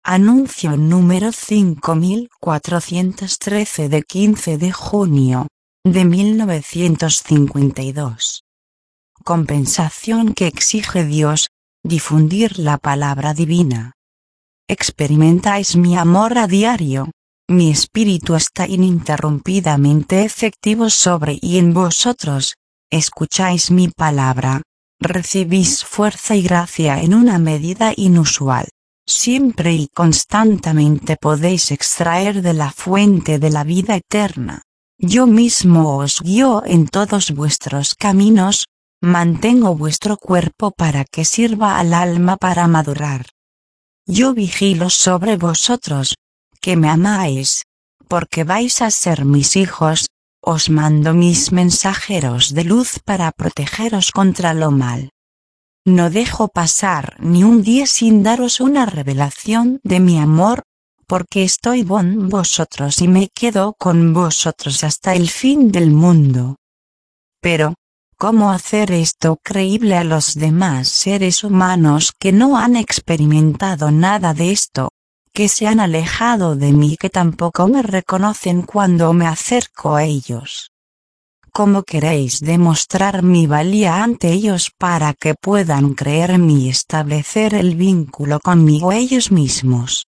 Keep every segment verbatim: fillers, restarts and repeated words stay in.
Anuncio número cinco mil cuatrocientos trece de quince de junio de mil novecientos cincuenta y dos. Compensación que exige Dios: difundir la palabra divina. Experimentáis mi amor a diario. Mi espíritu está ininterrumpidamente efectivo sobre y en vosotros. Escucháis mi palabra. Recibís fuerza y gracia en una medida inusual. Siempre y constantemente podéis extraer de la fuente de la vida eterna. Yo mismo os guío en todos vuestros caminos. Mantengo vuestro cuerpo para que sirva al alma para madurar. Yo vigilo sobre vosotros, que me amáis, porque vais a ser mis hijos. Os mando mis mensajeros de luz para protegeros contra lo mal. No dejo pasar ni un día sin daros una revelación de mi amor, porque estoy con vosotros y me quedo con vosotros hasta el fin del mundo. Pero, ¿cómo hacer esto creíble a los demás seres humanos que no han experimentado nada de esto, que se han alejado de mí, que tampoco me reconocen cuando me acerco a ellos? ¿Cómo queréis demostrar mi valía ante ellos para que puedan creer en mí y establecer el vínculo conmigo ellos mismos?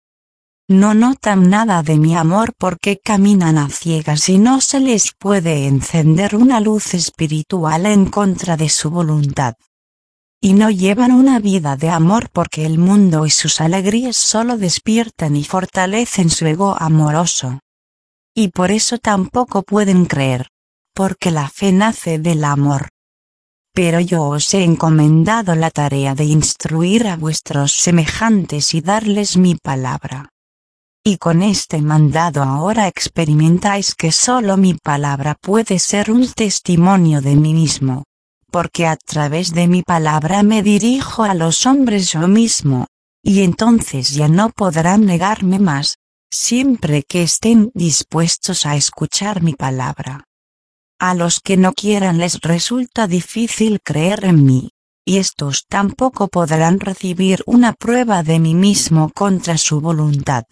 No notan nada de mi amor porque caminan a ciegas y no se les puede encender una luz espiritual en contra de su voluntad. Y no llevan una vida de amor porque el mundo y sus alegrías solo despiertan y fortalecen su ego amoroso. Y por eso tampoco pueden creer, porque la fe nace del amor. Pero yo os he encomendado la tarea de instruir a vuestros semejantes y darles mi palabra. Y con este mandado ahora experimentáis que solo mi palabra puede ser un testimonio de mí mismo, porque a través de mi palabra me dirijo a los hombres yo mismo, y entonces ya no podrán negarme más, siempre que estén dispuestos a escuchar mi palabra. A los que no quieran les resulta difícil creer en mí, y estos tampoco podrán recibir una prueba de mí mismo contra su voluntad.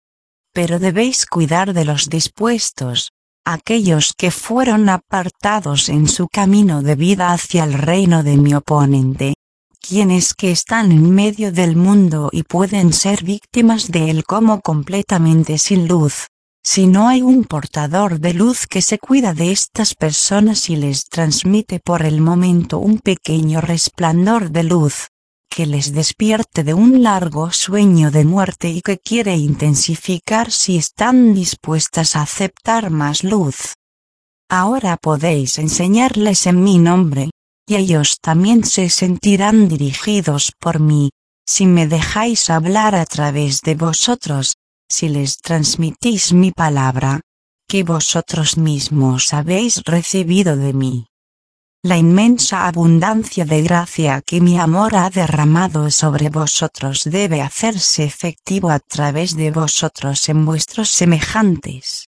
Pero debéis cuidar de los dispuestos, aquellos que fueron apartados en su camino de vida hacia el reino de mi oponente, quienes que están en medio del mundo y pueden ser víctimas de él como completamente sin luz. Si no hay un portador de luz que se cuida de estas personas y les transmite por el momento un pequeño resplandor de luz, que les despierte de un largo sueño de muerte y que quiere intensificar si están dispuestas a aceptar más luz. Ahora podéis enseñarles en mi nombre, y ellos también se sentirán dirigidos por mí, si me dejáis hablar a través de vosotros. Si les transmitís mi palabra, que vosotros mismos habéis recibido de mí. La inmensa abundancia de gracia que mi amor ha derramado sobre vosotros debe hacerse efectivo a través de vosotros en vuestros semejantes.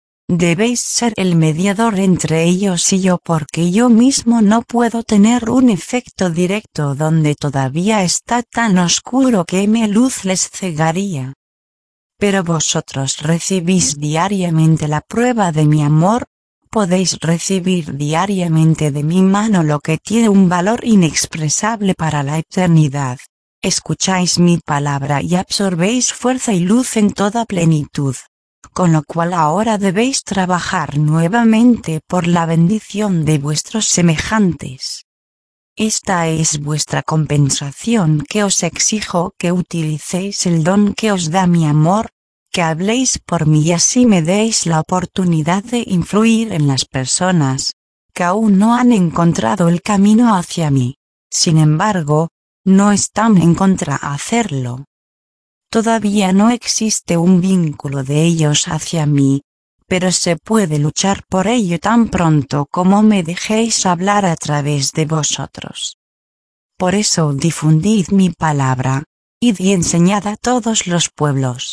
Debéis ser el mediador entre ellos y yo, porque yo mismo no puedo tener un efecto directo donde todavía está tan oscuro que mi luz les cegaría. Pero vosotros recibís diariamente la prueba de mi amor, podéis recibir diariamente de mi mano lo que tiene un valor inexpresable para la eternidad. Escucháis mi palabra y absorbéis fuerza y luz en toda plenitud, con lo cual ahora debéis trabajar nuevamente por la bendición de vuestros semejantes. Esta es vuestra compensación, que os exijo que utilicéis el don que os da mi amor, que habléis por mí y así me deis la oportunidad de influir en las personas que aún no han encontrado el camino hacia mí. Sin embargo, no están en contra a hacerlo. Todavía no existe un vínculo de ellos hacia mí, pero se puede luchar por ello tan pronto como me dejéis hablar a través de vosotros. Por eso difundid mi palabra, id y enseñad a todos los pueblos.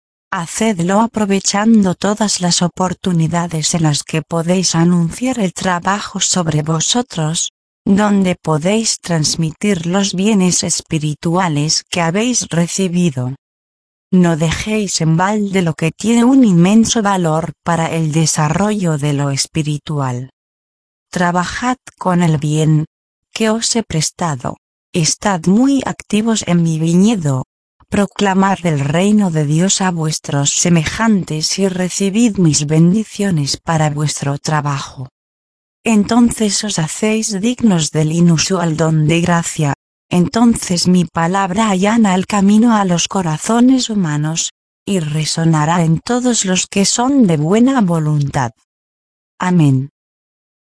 Hacedlo aprovechando todas las oportunidades en las que podéis anunciar el trabajo sobre vosotros, donde podéis transmitir los bienes espirituales que habéis recibido. No dejéis en balde lo que tiene un inmenso valor para el desarrollo de lo espiritual. Trabajad con el bien que os he prestado. Estad muy activos en mi viñedo. Proclamad el reino de Dios a vuestros semejantes y recibid mis bendiciones para vuestro trabajo. Entonces os hacéis dignos del inusual don de gracia. Entonces mi palabra allana el camino a los corazones humanos, y resonará en todos los que son de buena voluntad. Amén.